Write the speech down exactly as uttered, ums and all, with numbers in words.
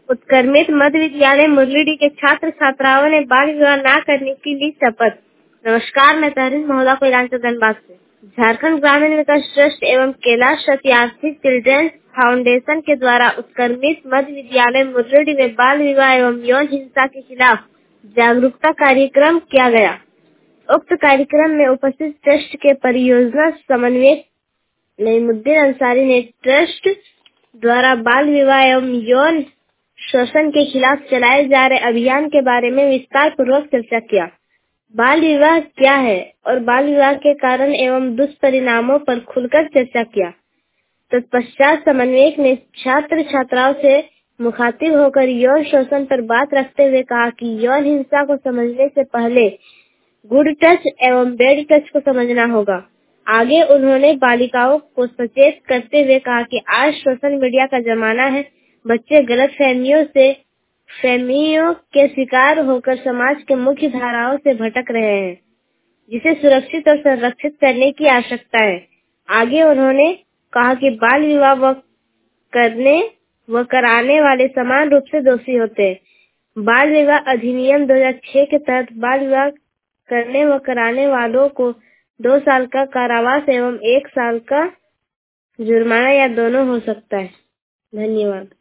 उत्क्रमित मध्य विद्यालय मुरलीडी के छात्र छात्राओं ने बाल विवाह न करने की ली शपथ। नमस्कार, मैं तहरीन महोदा कोइलान धनबाद से। झारखंड ग्रामीण विकास ट्रस्ट एवं कैलाश सत्यार्थी चिल्ड्रेंस फाउंडेशन के द्वारा उत्क्रमित मध्य विद्यालय मुरलीडी में बाल विवाह एवं यौन हिंसा के खिलाफ जागरूकता कार्यक्रम किया गया। उक्त कार्यक्रम में उपस्थित ट्रस्ट के परियोजना समन्वयक नईमुद्दीन अंसारी ने ट्रस्ट द्वारा बाल विवाह एवं यौन शोषण के खिलाफ चलाए जा रहे अभियान के बारे में विस्तार पूर्वक चर्चा किया। बाल विवाह क्या है और बाल विवाह के कारण एवं दुष्परिणामों पर खुलकर चर्चा किया। तत्पश्चात समन्वयक ने छात्र छात्राओं से मुखातिब होकर यौन शोषण पर बात रखते हुए कहा कि यौन हिंसा को समझने से पहले गुड टच एवं बैड टच को समझना होगा। आगे उन्होंने बालिकाओं को सचेत करते हुए कहा कि आज सोशल मीडिया का जमाना है। बच्चे गलत फहमियों से फहमियों के शिकार होकर समाज के मुख्य धाराओं से भटक रहे हैं, जिसे सुरक्षित और संरक्षित करने की आवश्यकता है। आगे उन्होंने कहा कि बाल विवाह व करने व कराने वाले समान रूप से दोषी होते हैं। बाल विवाह अधिनियम दो हज़ार छह के तहत बाल विवाह करने व कराने वालों को दो साल का कारावास एवं एक साल का जुर्माना या दोनों हो सकता है। धन्यवाद।